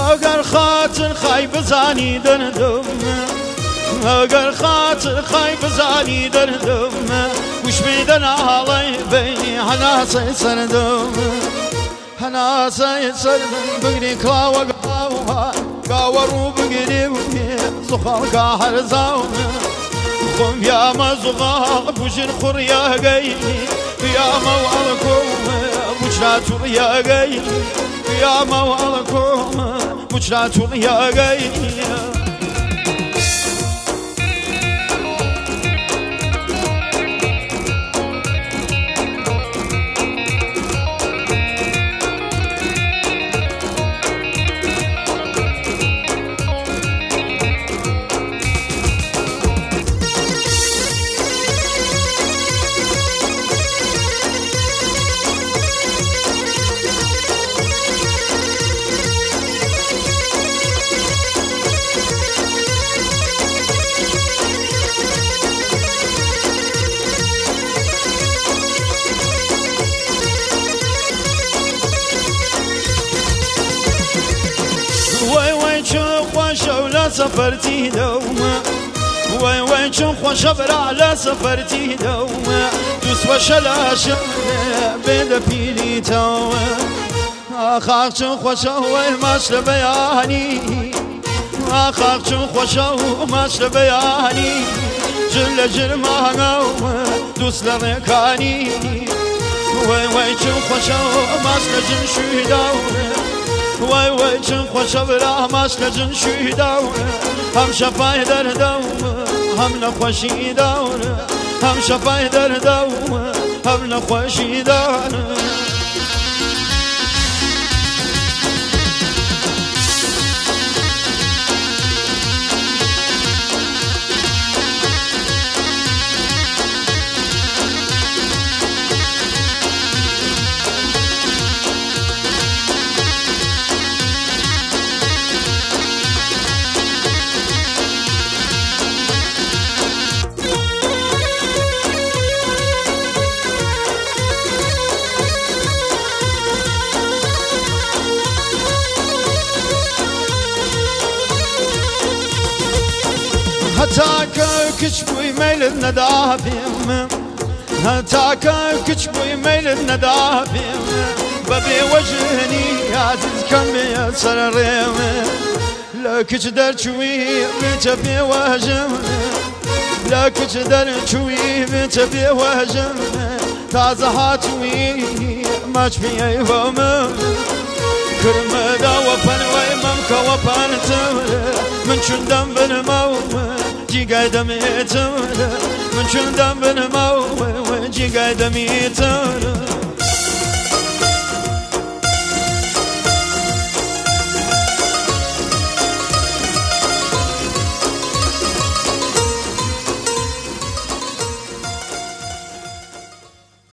ئەگەر خاتر خای بزانی دەردم ئەگەر خاتر خای بزانی دەردم وشمی دەناڵی بینی هەناسەی سەردم هەناسەی سەردم بگری کڵاوە گاوە ڕوو بگری زوخەڵکە هەرزاوم خۆم یامە زوغاڵ بژر خوڕیاگەی یامە وەڵکۆم بچرا توڕیاگەی یامە وەڵکۆم بچرا توڕیاگەی سفرتي دوما وين شو خوشبر على سفرتي دوما دوس وشلاش بيد بيلي توما اخاك شو خوشو ماش بياني اخاك شو خوشو ماش بياني جل جرمانو دوس لركاني وين شو خوشو ماش جن شو دوما وای چون خوشا برا ماش کجن شوی داونه هم شفای در داونه هم نخوشی داونه هم شفای در داونه هم نخوشی داونه هتاك كش بوي ميل الندافم هتاك كش بوي ميل الندافم ببي وجهني عزيز كم يسررم لا كش در شوي بتبي وجم لا كش در شوي بتبي وجم تازه هاتوي ماش بي وم كرمدا وفن ويمك وفن من شندم بالموت جي قايدم يتمنى من شندم بالموت جي قايدم يتمنى